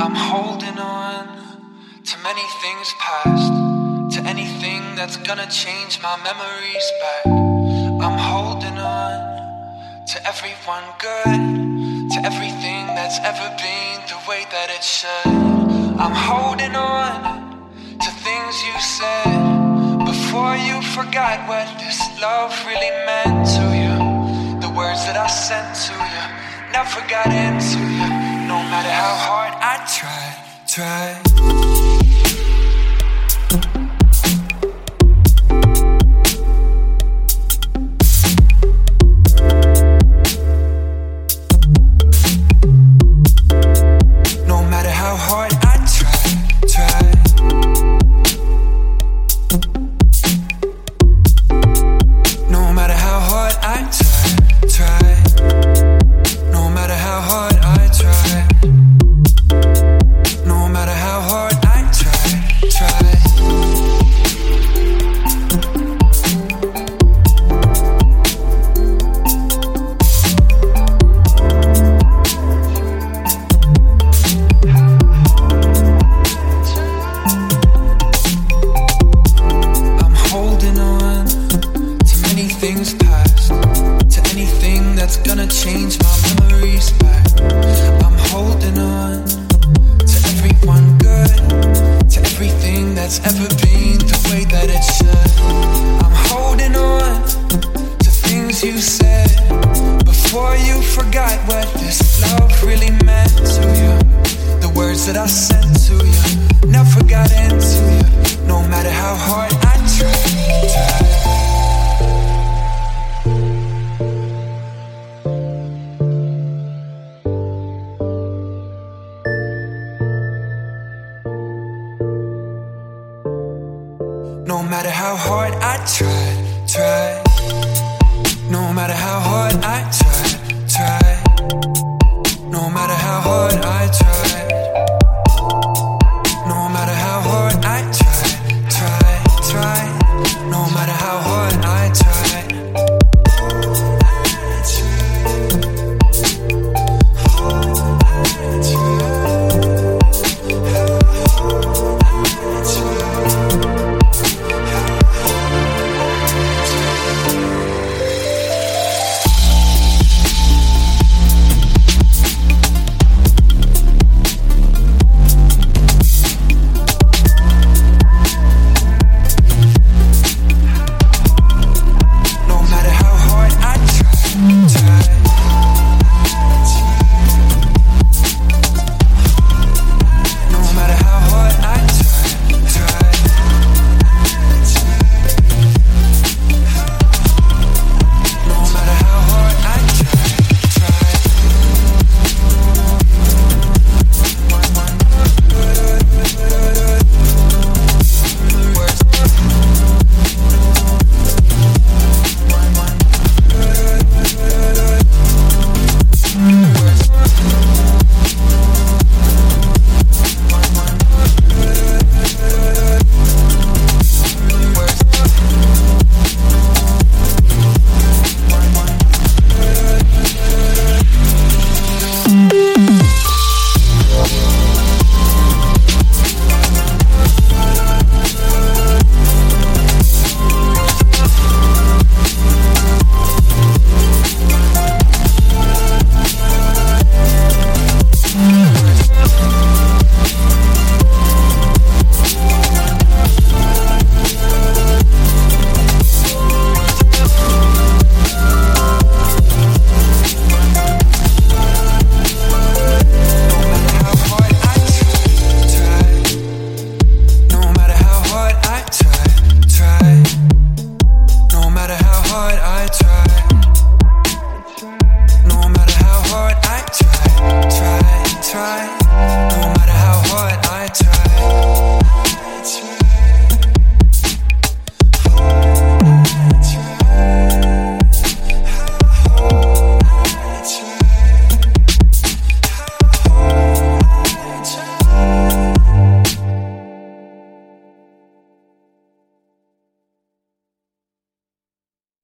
I'm holding on to many things past, to anything that's gonna change my memories back. I'm holding on to everyone good, to everything that's ever been the way that it should. I'm holding on to things you said before you forgot what this love really meant to you. The words that I sent to you never got into you, no matter how hard I tried. No matter how hard I tried. No matter how hard I tried. No matter how hard I tried. No matter how hard I tried. I'm holding on to many things past, to anything that's gonna change my memories back. I'm holding on to everyone good, to everything that's ever been the way that it should. I'm holding on to things you said before you forgot what this love really meant to you. The words that I sent to you never got into you, no matter how hard I tried. No matter how hard I tried. No matter how hard I tried. No matter how hard I tried.